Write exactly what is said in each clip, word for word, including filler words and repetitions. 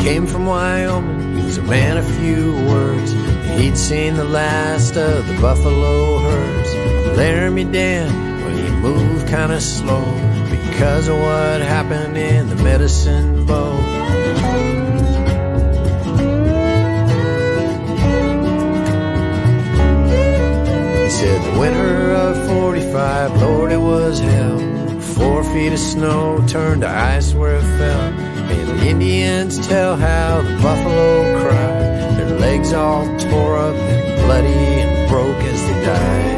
Came from Wyoming, he was a man of few words. He'd seen the last of the buffalo herds. Laramie Dan, when he moved kinda slow because of what happened in the Medicine Bow. He said the winter of forty-five, Lord, it was hell. Four feet of snow turned to ice where it fell. And the Indians tell how the buffalo cried, their legs all tore up and bloody and broke as they died.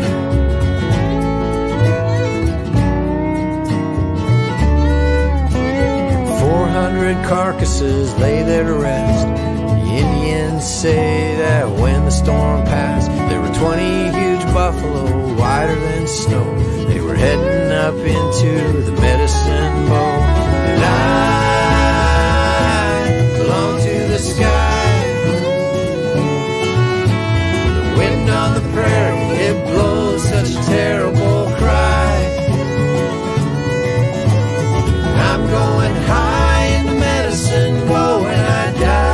Four hundred carcasses lay there to rest. The Indians say that when the storm passed, there were twenty huge buffalo, whiter than snow. They were heading up into the Medicine Bow. And I belong to the sky. The wind on the prairie, it blows such a terrible cry. I'm going high in the Medicine Bow when I die.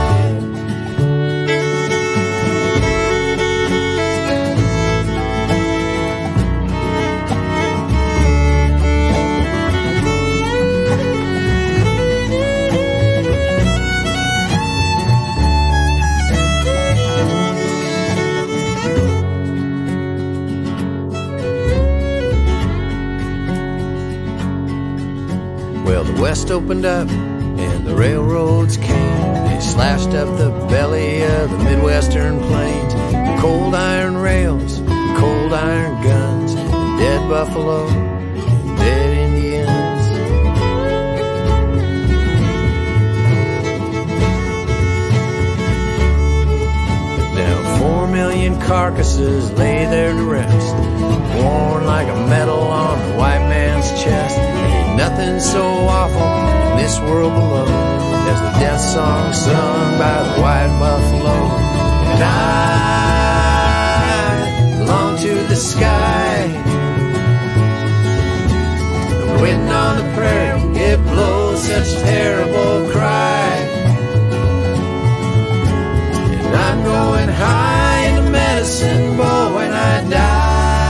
Well, the West opened up and the railroads came. They slashed up the belly of the Midwestern plains. Cold iron rails, cold iron guns, and dead buffalo, and dead Indians. Now four million carcasses lay there to rest, worn like a medal on the white man's chest. Nothing so awful in this world below as the death song sung by the white buffalo. And I belong to the sky. The wind on the prairie, it blows such a terrible cry. And I'm going high in the Medicine Bow when I die.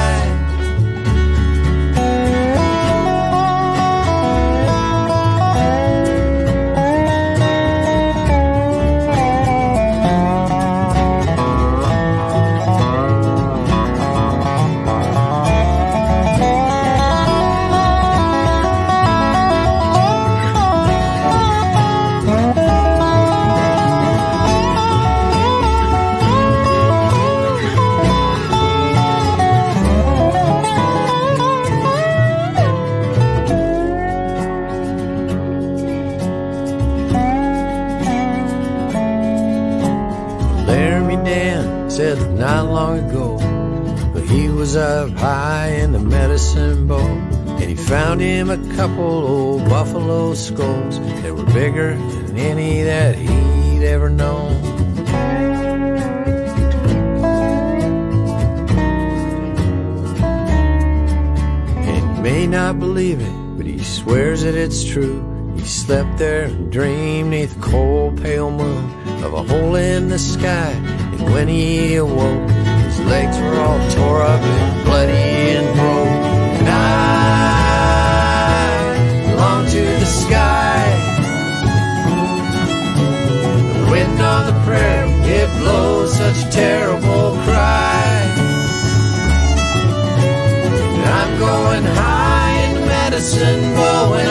Not long ago, but he was up high in the Medicine Bow, and he found him a couple old buffalo skulls that were bigger than any that he'd ever known. And you may not believe it, but he swears that it's true. He slept there and dreamed neath the cold pale moon of a hole in the sky. And when he awoke, his legs were all tore up and bloody and broke. And I belong to the sky. The wind on the prairie, it blows such a terrible cry. And I'm going high in the Medicine Bow.